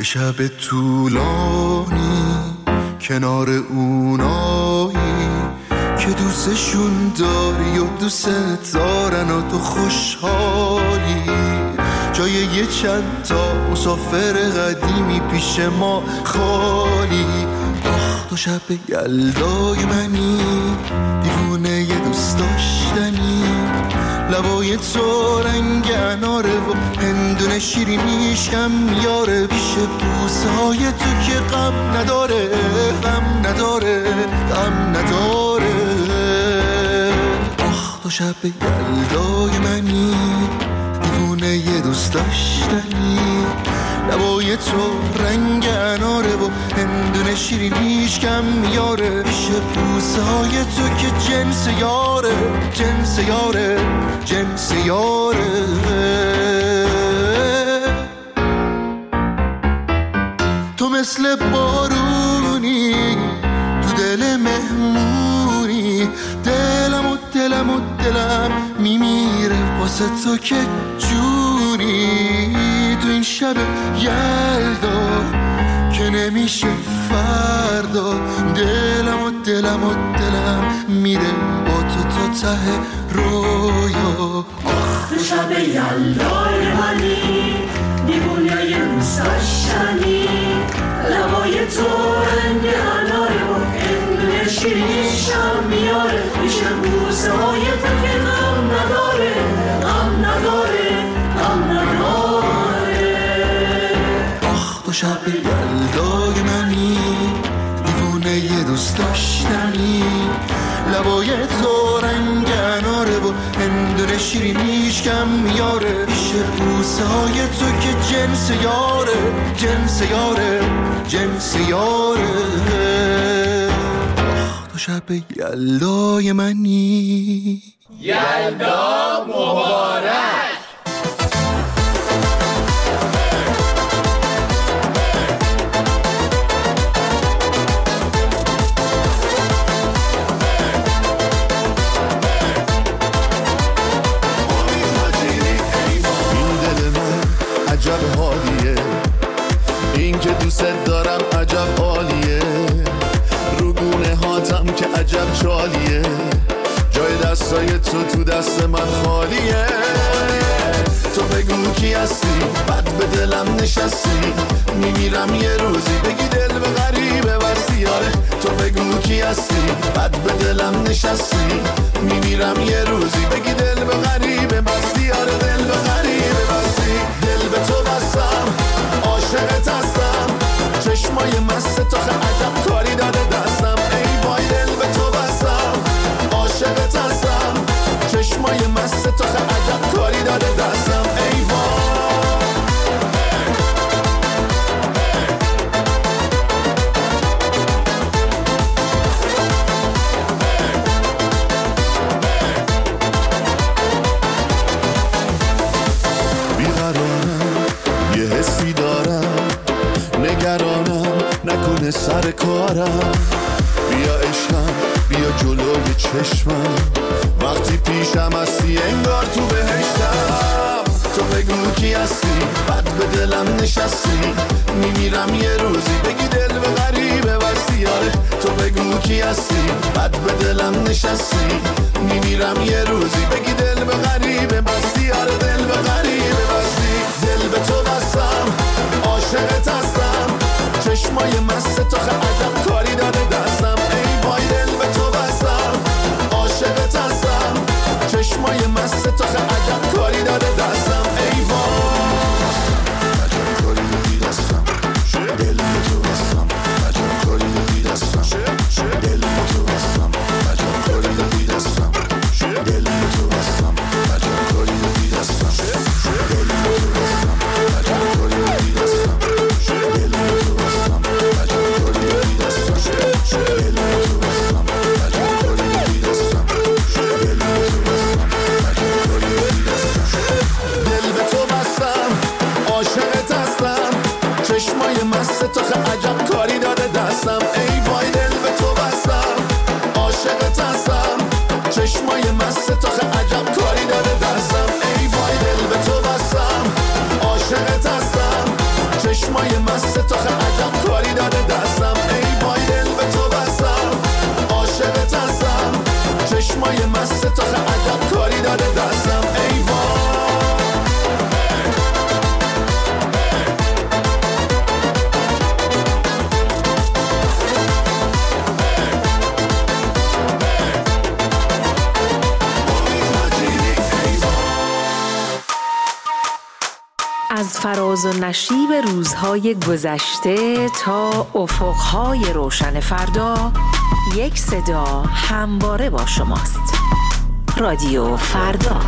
شب طولانی کنار اونایی که دوستشون داری و دوست دارن و تو خوشحالی، جای یه چند تا مسافر قدیمی پیش ما خالی. آخ تو شب یلدای منی، دیوونه یه دوست داشتنی، لبای تو رنگ اناره و هندونه شیرینیش کم یاره، پیش بوسهای تو که غم نداره، غم نداره، غم نداره. آخ تو شب یلدای منی، دیوونه یه دوست داشتنی، لبای تو رنگ اناره و هندونه شیرینیش کم یاره، پیش بوسهای تو که جنس یاره، جنس یاره، جنس یاره. تو مثل بارونی تو دل مهمونی، دلم میمیره واسه تو که جونی. تو این شب یلدا که نمیشه فردا، دلم میره با تو ته رویا. آخ تو شب یلدای منی، دیوونه یه دوست داشتنی، لبای تو رنگ اناره و هندونه شیرینیشم میاره، پیش بوسه های تو که غم نداره، غم نداره، غم نداره. آخ تو شب یلدای منی، دیوونه یه دوست داشتنی، لبای تو رنگ اناره و هندونه شیرینیش کم میاره، پیش بوسه های تو که جنس یاره، جنس یاره، جنس یاره. آخ تو شب یلدای منی. یلدا مبارک. عجب حالیه این که دوست دارم، عجب عالیه رو گونه هاتم که عجب چالیه، جای دستای تو دست من خالیه. تو بگو کی هستی، بد به دلم نشستی، میمیرم یه روزی بگی دل به غریبه بستی. آره تو بگو کی هستی، بد به دلم نشستی، میمیرم یه روزی بگی دل به غریبه بستی. آره دل به غریبه بستی، دل به تو بستم، عاشقت هستم، چشمای مست تو عجب کاری داده دستم. ای وای دل به تو بستم، عاشقت هستم، چشمای مست تو عجب کاری داده دستم. ای وای بیقرارم، یه حسی دارم، نگرانم نکنه سر کارم. بیا عشقم، بیا جلوی چشمم، وقتی پیشم هستی انگار تو بهشتم. تو بگو کی هستی، بد به دلم نشستی، میمیرم یه روزی بگی دل به غریبه بستی. آره تو بگو کی هستی، بد به دلم نشستی، میمیرم یه روزی بگی دل به غریبه بستی. آره دل به غریبه بستی، دل به تو بستم، عاشقت هستم، چشمای مست تو عجب کاری داده دستم. ای وای دل به تو بستم، عاشقت هستم، چشمای مست تو عجب کاری داده دستم. ای وای عجب کاری دادی دستم، دل به تو بستم، عجب کاری دادی دستم، دل به تو بستم، عجب کاری دادی دستم، دل به تو بستم، عجب کاری دادی دستم، دل به تو بستم، عجب کاری دادی دستم، دل به تو بستم، عجب کاری دادی دستم. از فراز و نشیب روزهای گذشته تا افقهای روشن فردا، یک صدا همواره با شماست. رادیو فردا.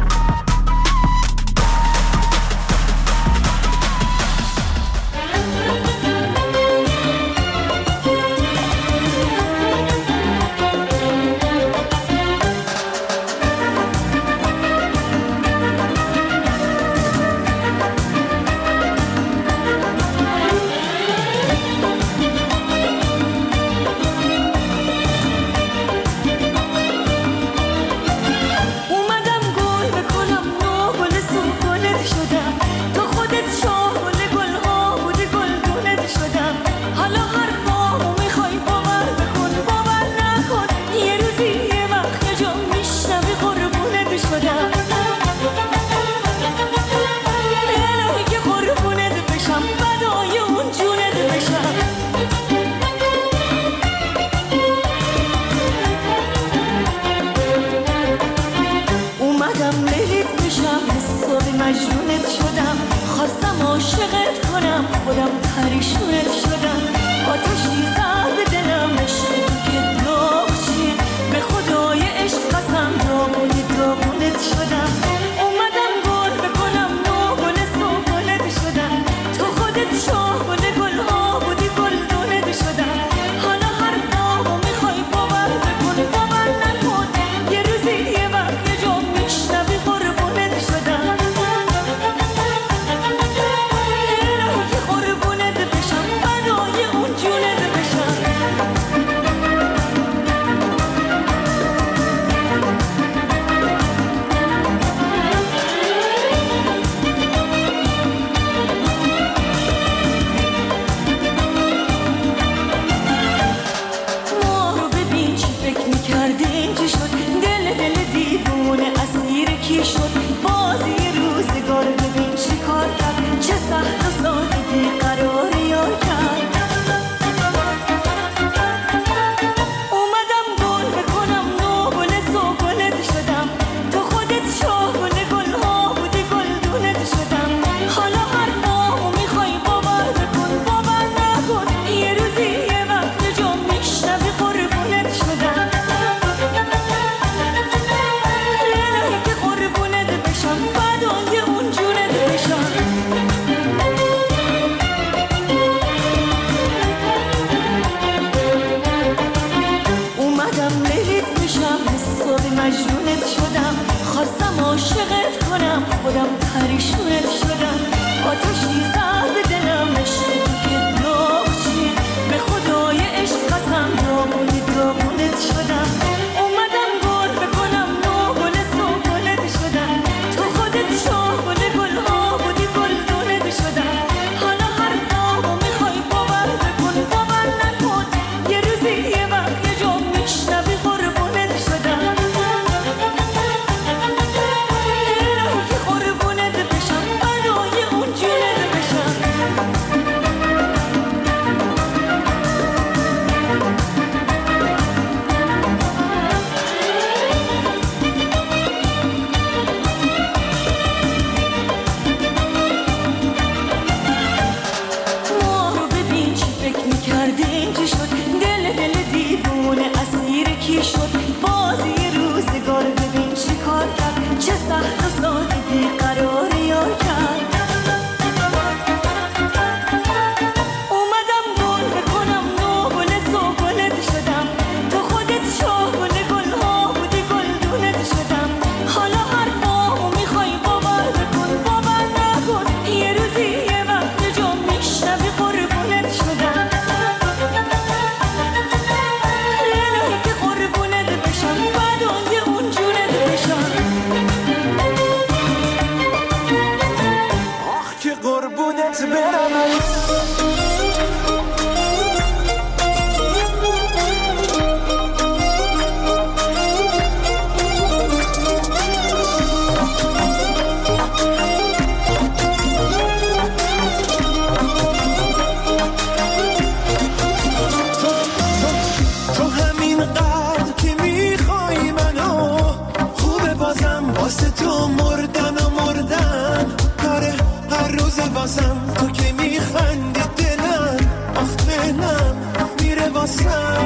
بازم تو که میخندی دلم آخ دلم میره واسد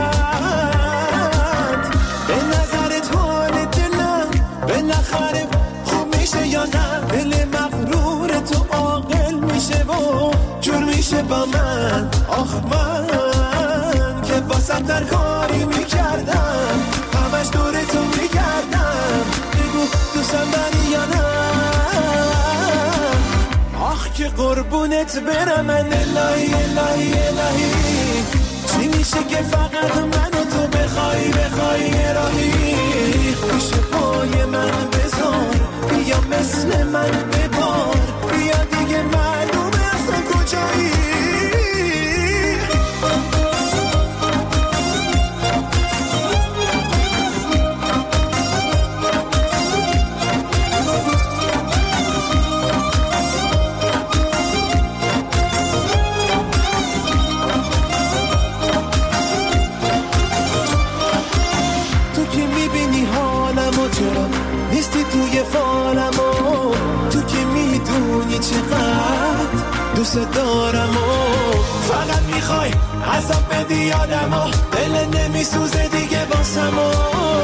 به نظرت حال دلم بالاخره خوب میشه یا نه دل مغرور تو عاقل میشه و جور میشه با من آخ من که واسد در کاری میکردم همش دور تو میگردم بگو دوستم داری یا نه آخ که قربونت برم من الهی الهی الهی چی میشه که فقط من و تو بخوای راهی پیش پای من بذار بیا مثل من ببار بیا دیگه معلومه اصلا کجایی چرا نیستی توی فالم و تو که میدونی چقدر دوست دارم و فقط میخوای عذاب بدی یادم و دل نمیسوزه دیگه واسم و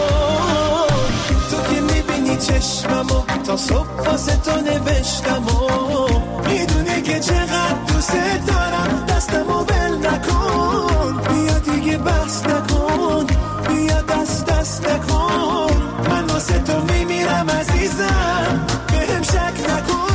تو که میبینی چشمم و تا صبح واسه تو نوشتم و میدونی که چقدر دوست دارم دستمو بل نکن بیا دیگه بس نکن بیا دست نکن من واسه تو میمیرم عزیزم بهم شک نکن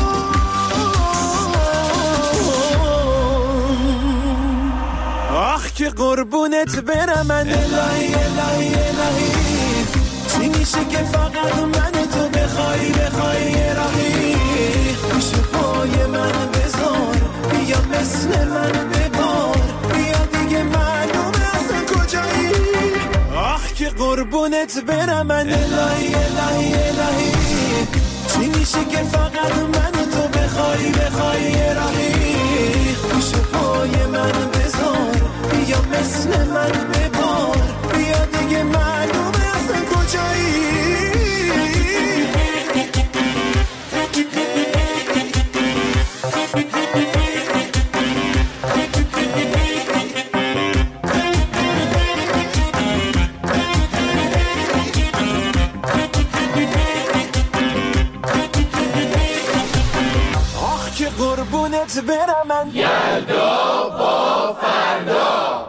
آخ که قربونت برم من الهی الهی الهی چی میشه که فقط من تو بخوای راهی پیش پای من بذار بیا مثل من ببار بیا دیگه معلومه اصلا کجایی آخ که قربونت برم من الهی الهی الهی چی میشه که فقط من تو بخوای راهی پیش پای من بذار بیا مثل من ببار بیا دیگه معلومه اصلا کجایی قربونت برم من یلدا با فردا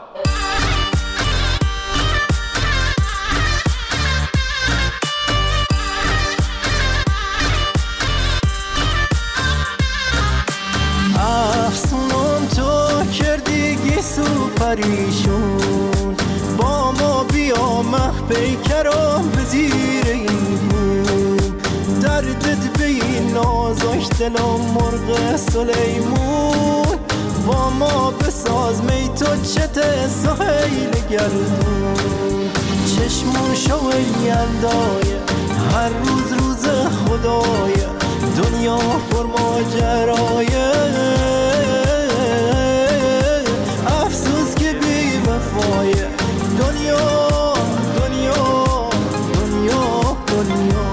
افسونم تو کردی گیسو پریشون با ما بیا مخ پیکرم بزیر این بوم دردت به این نازش دلم مرغ سلیمون با ما بساز می تو چته سهیل گردون چشمون شو یلدای هر روز خدای دنیا پر ماجرای افسوس که بی وفای دنیا دنیا دنیا دنیا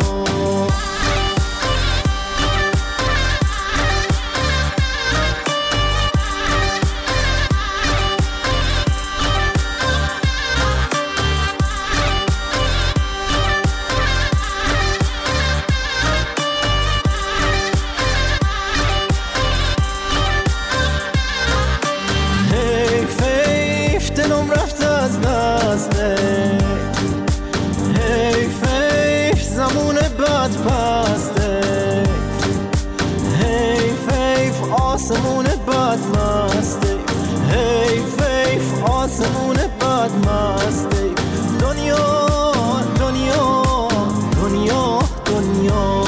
آسمون بد مسته حیف حیف آسمون بد مسته دنیا دنیا دنیا دنیا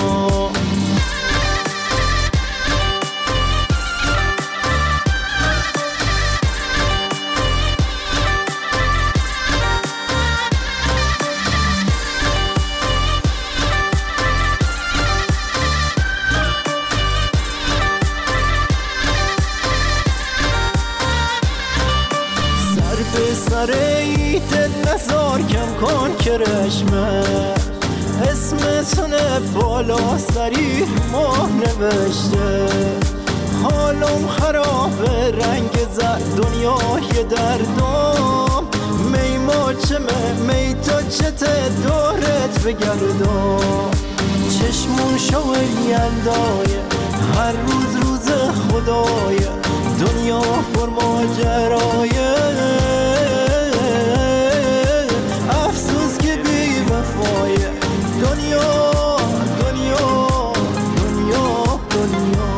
سری دل نزار کم کن کرشمه اسمتونه بالا سری ماه نوشته حالم خرابه رنگ زد دنیای دردم می ماچمه می تا چته دورت بگردم چشمون شو یلدای هر روز روز خدای دنیا پر ماجرای افسوس که بی وفای دنیا دنیا دنیا دنیا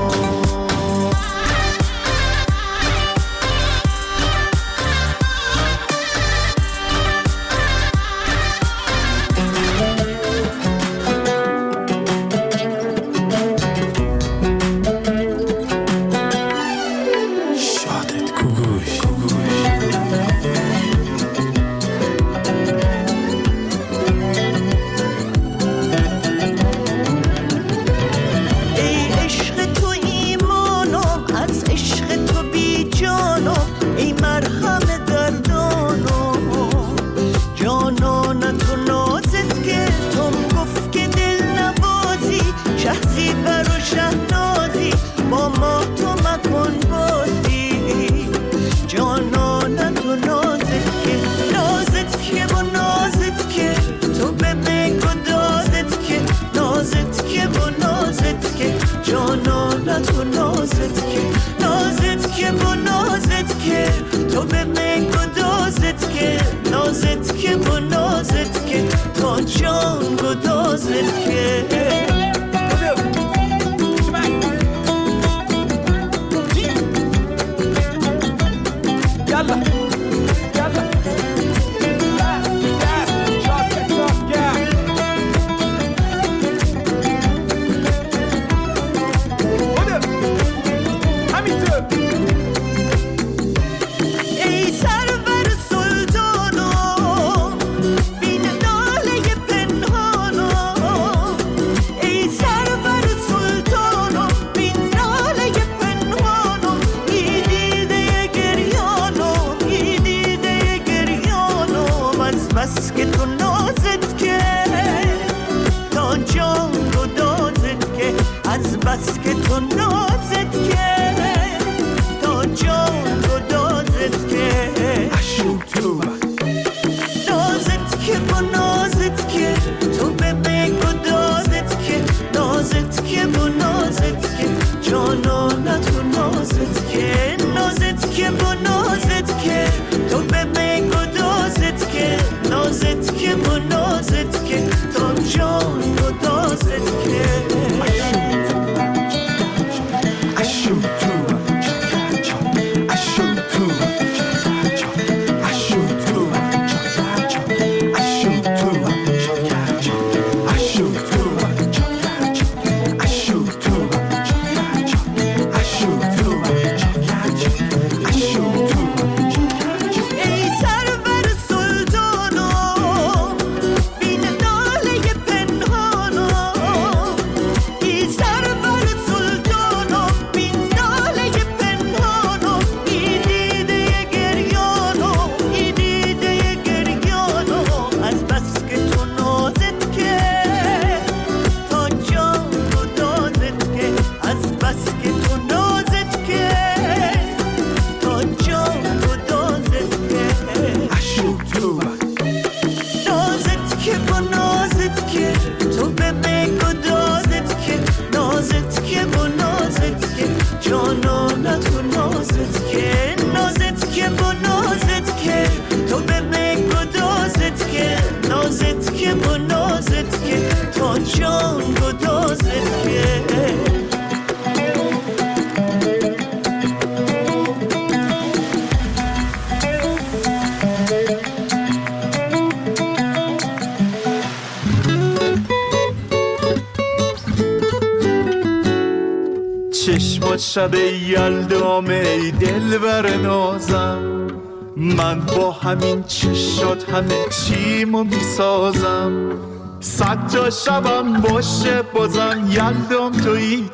چشمات شب یلدام ای دلبر نازم من با همین چشات همه چیمو میسازم 100 تا شبم باشه بازم یلدام تویی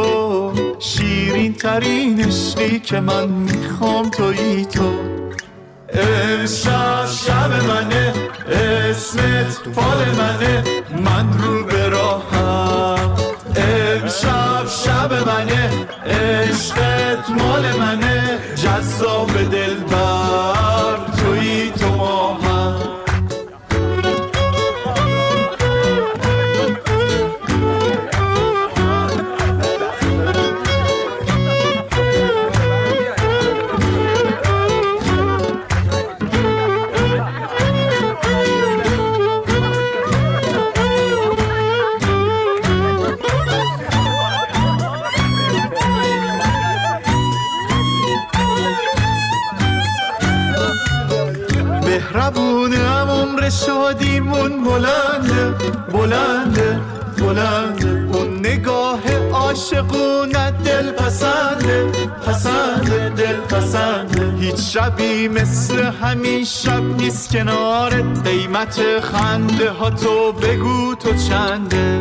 تو شیرین ترین عشقی که من میخوام تویی تو امشب شب منه اسمت فال منه من رو به راهم امشب شب شب منه، عشقت مال منه، جذاب دلبر تویی تو ما هم. مهربونم عمر شادیمون بلنده بلنده بلنده، اون نگاه عاشقونت دل پسنده پسنده دل پسنده، هیچ شبی مثل همین شب نیست کنارت، قیمت خنده ها تو بگو تو چنده.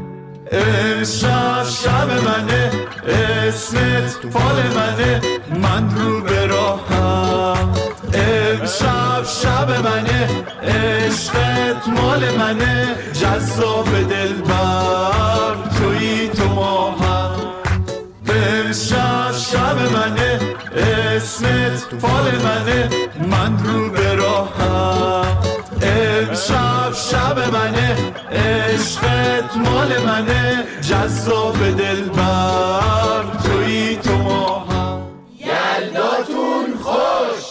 امشب شب منه، اسمت فال منه، من رو به راهم. امشب شب منه، عشقت مال منه، جذاب دلبر تویی تو ما هم. امشب شب منه، اسمت فال منه، من رو به راهم. امشب شب منه، عشقت مال منه، جذاب دلبر تویی تو ما هم. یلداتون خوش.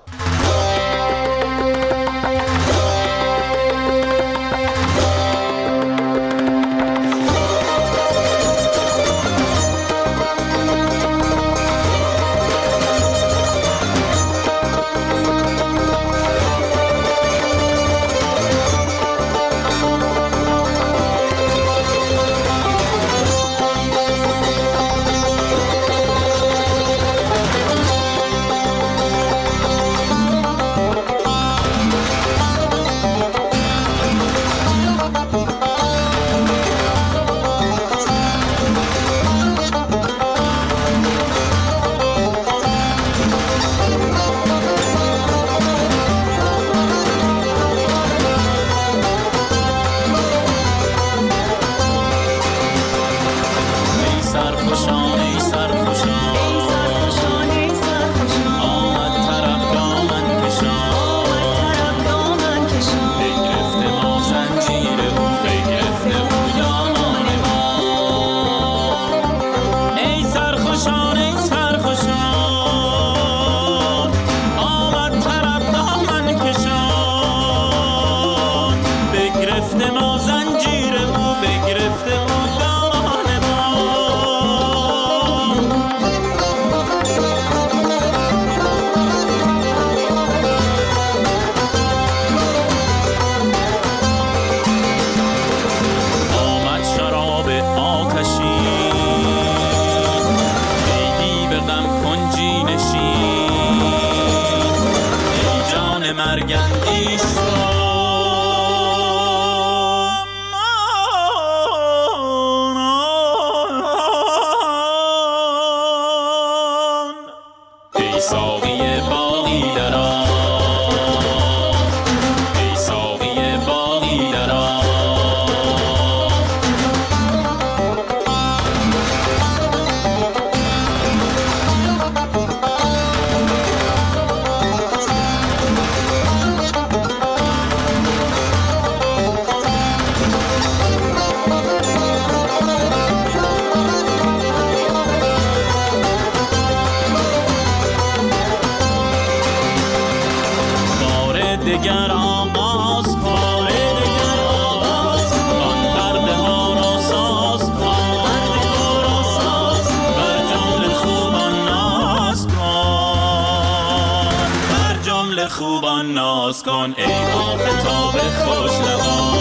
خوبان ناز کن ای آفتاب خوش لبان.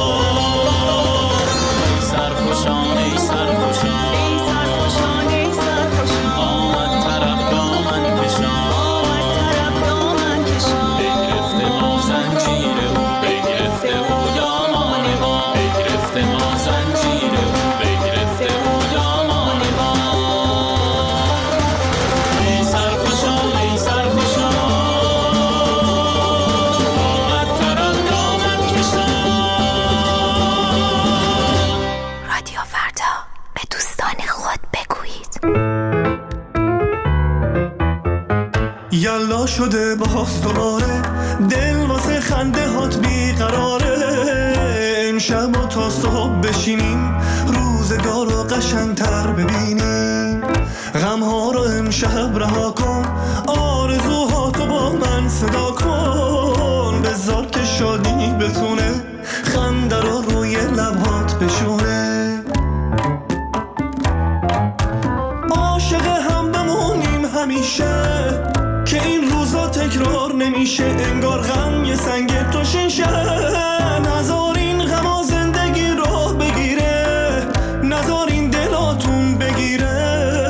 ای سرخوشان ای سرخوشان ای سرخوشان ای سرخوشان، آمد طرب دامن کشان آمد طرب دامن کشان، بگرفته ما زنجیر او بگرفته او دامان ما، بگرفته ما زنجیر او بگرفته او دامان ما. ای سرخوشان ای سرخوشان، آمد طرب دامن کشان شده باز دوباره، دل واسه خنده هات بیقراره. امشب و تا صبح بشینیم روزگار رو قشنگتر ببینیم. غمها رو امشب رها کن، آرزوهاتو با من صدا کن. بذار که شادی بتونه خنده رو روی لبهات بشونه. عاشق هم بمونیم همیشه که این روزا تکرار نمیشه. انگار غم یه سنگ تو شیشه، نذار این غما زندگی رو بگیره، نذار این دلاتون بگیره.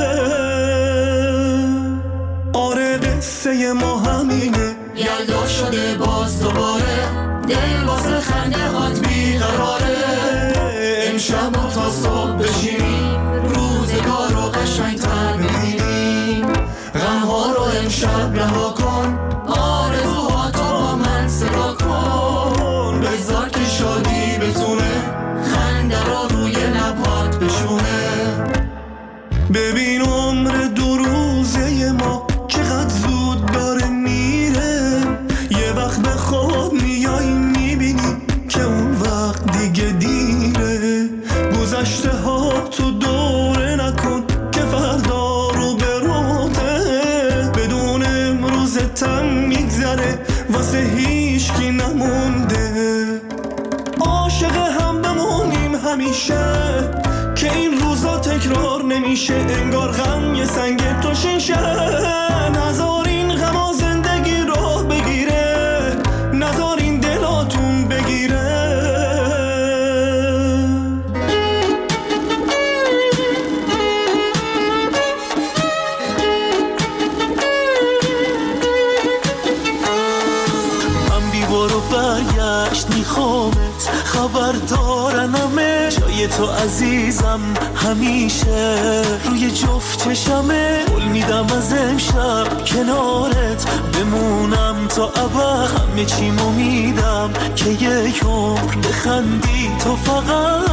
آره قصه ما همینه، یلدا شده باز دوباره، دل واسه خنده هات بیقراره. امشب و تا صبح بشینیم روزگار رو قشنگتر ببینیم. غمها رو امشب رها کن، آرزوهاتو با من صدا کن. بذار که شادی بتونه خنده رو روی لبات بشونه. ببین عمر دو روزه ما چقدر زود داره میره. یه وقت به خواب میای میبینی که اون وقت دیگه دیره. گذشته ها تو دوره نکن که فردا رو به روته. بدون امروز تم میگذره واسه هیچ کی نمونده. عاشق هم بمونیم همیشه که این روزا تکرار نمیشه. انگار غم یه سنگ تو شیشه، نذار این غما زندگی رو بگیره، نذار این دلاتون بگیره. من بی برو برگشت میخوامت، خبر دارنمه جای تو عزیزم همیشه. روی جفت چشمه قول میدم از امشب کنارت بمونم تا ابد. همه چیمو میدم که یک عمر بخندی تو فقط.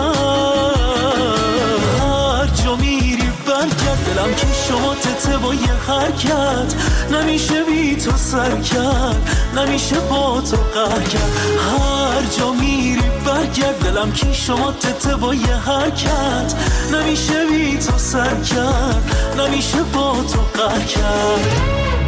هر جا میری برگرد، دلم که شما تته با یه حرکت. نمیشه بی تو سر کرد، نمیشه با تو قهر کرد. هر جا میری برگرد، دلم که شما تته با یه حرکت. نمیشه بی تو سر کرد، نمیشه با تو قهر کرد.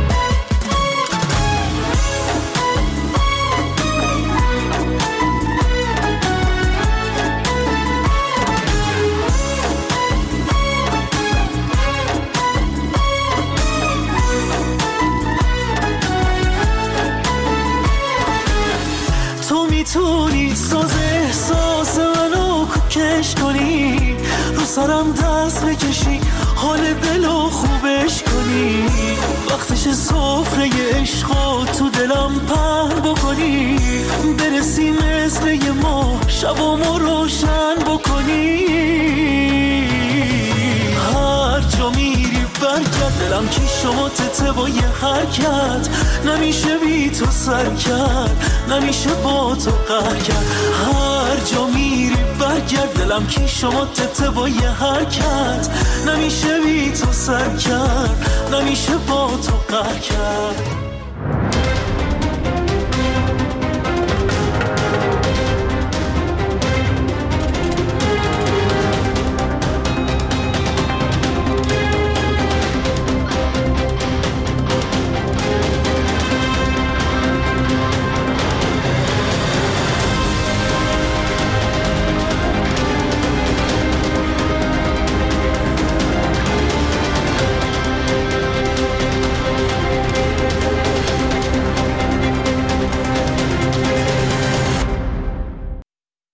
میتونی ساز احساس منو کوکش کنی، رو سرم دست بکشی، حال دلو خوبش کنی. وقتش سفره عشقو تو دلم پهن بکنی، برسی مثل یه ماه شبامو روشن بکنی. هر جا میری برگرد، دلم که شما تته با یه حرکت. نمیشه بی تو سر کرد، نمیشه با تو قهر کرد. هر جا میری برگرد، دلم که شما تته با یه حرکت. نمیشه بی تو سر کرد، نمیشه با تو قهر کرد.